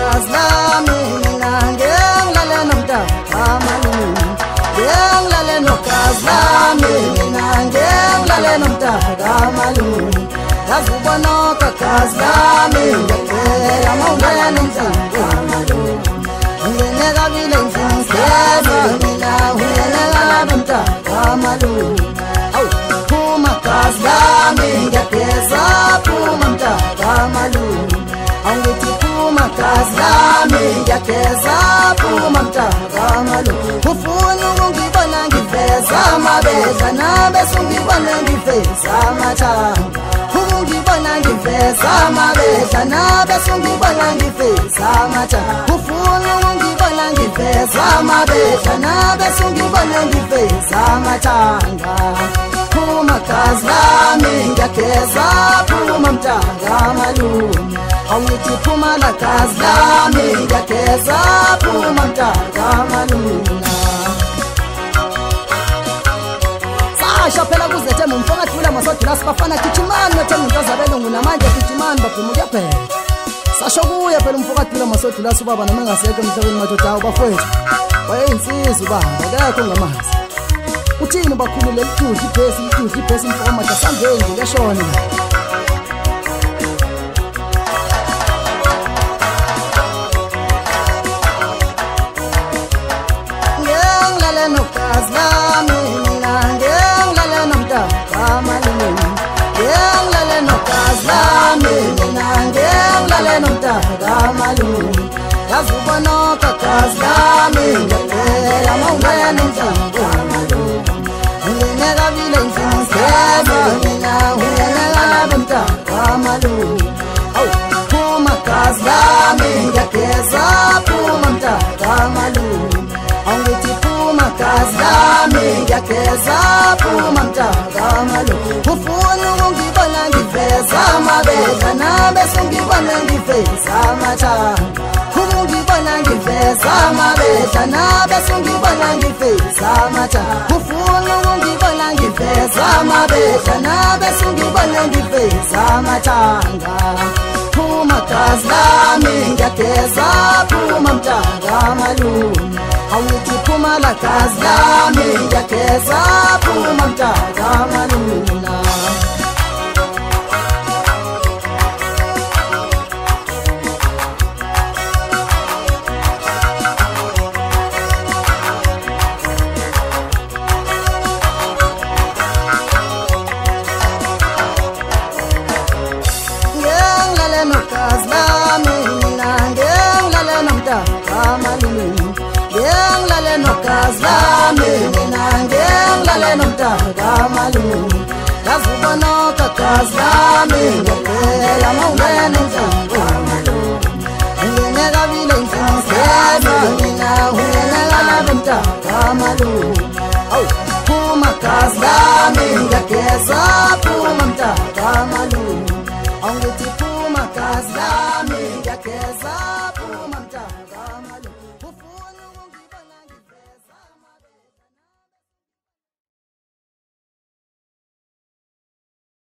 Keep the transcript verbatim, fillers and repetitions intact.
nokazi lami mina ngilale nomntaka malume ngilale nokazi lami mina ngilale nomntaka malume yazi ubona kakazi lami ngicela mawulale nomntaka malume ngineka bile ngizenzela mina ngilala nomntaka malume awu phuma kazi lami ngiyageza phuma mntaka malume angithi phuma kazi lami ngiyageza phuma mntaka malume ufuna ukungibona ngiveza amabedla nabe sungibona ngiveza amathanga ungibona ngiveza amabedla nabe sungibona ngiveza amathanga ufuna ukungibona ngiveza amabedla nabe sungibona ngiveza amathanga phuma kazi lami ngiyageza phuma mntaka malume awuthi phuma la kazi lami ngiyageza phuma mntaka malume sasha phela kuzethemba umfaka thula masodula sibafana gijimani nothemba into zabelungu namanje gijimani baphuma kuyaphela sasho kuye phela umfaka thula masodula subaba noma engasekho emhlabeni madoda awu bafowethu wayeyinsizwa ubaba akekho ngamazi uthini bakhulule lithuthi ibhesi lithuthi ibhesi mfaka mada sambeni ngiyashona ngilale nokazi lami mina ngilale nomntaka malume ngilale nokazi lami mina ngilale nomntaka malume yazi ubona kakazi lami ngicela mawulale nomntaka malume ngineka bile ngizenzela mina ngilala nomntaka malume awu phuma kazi lami ngiyageza phuma mntaka malume angithi phuma kazi lami ngiyageza phuma mntaka malume ufuna ukungibona ngiveza amabedla nabe sungibona ngiveza amathanga ungibona ngiveza amabedla nabe sungibona ngiveza amathanga ufuna ukungibona ngiveza amabedla nabe sungibona ngiveza amathanga phuma kazi lami ngiyageza phuma mntaka malume awuthi phuma la kazi lami ngiyageza phuma mntaka malume ngilale nokazi lami mina ngilale nomntaka malume ngilale nokazi lami mina ngilale nomntaka malume yazi ubona kakazi lami ngicela mawulale nomntaka malume ngineka bile ngizenzela mina ngilala nomntaka malume awu phuma kazi lami ngiyageza